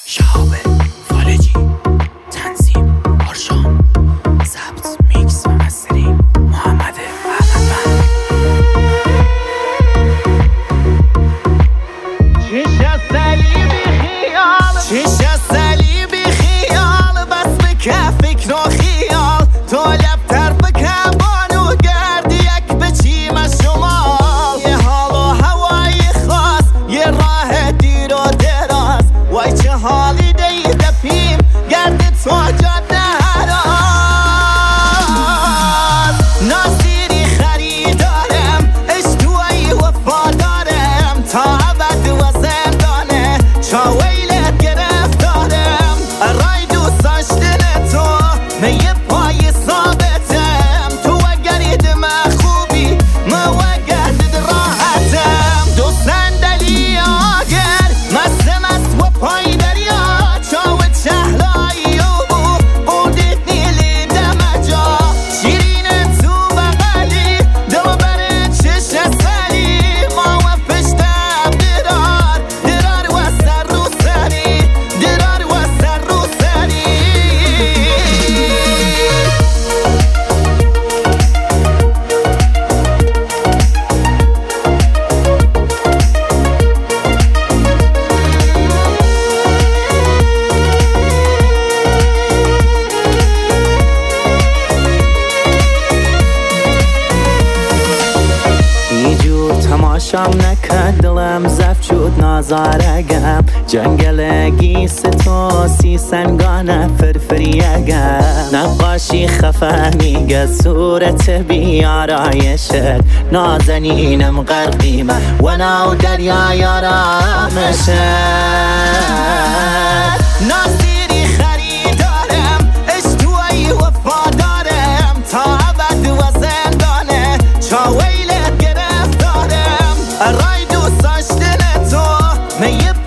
شهاب فالجی، تنظیم آرشان، ضبط میکس و مسترینگ محمد احمدوند. چش از صلیبی خیال بس بکه فکر و خیال تو لبتر بکه بانو گردی یک بچیم از شمال یه حال و هوای خاص یه راه دیر و دراز وای چه حالی دیده پیم گرد تو جاده هراز ناصیری خریدارم اشتوی وفادارم تا ابد و زندانه چاویلت گرفتارم رای دوست داشتن تو میه پای ثابتم تو اگرید من خوبی من وگرد راحتم دو صندلی آگر مست و پای دریا چاوت شهلایی و قودت نیلی دمجا شیرین تو بغلی دو بره چش سری ما و پشتم درار و سر رو سری درار و سر رو سری یه جور تماشام نکرد دلم زفت شد نازارگم جنگل تو سی سنگانه فرفریگم نقاشی خفه میگه صورت بیارایشت نازنینم غرقیمه و ناو دریای آرامشت ناصیری خریدارم اشتوی وفادارم تا ابد و زندانه چاویلت گرفتارم رای دوست داشتن تو میه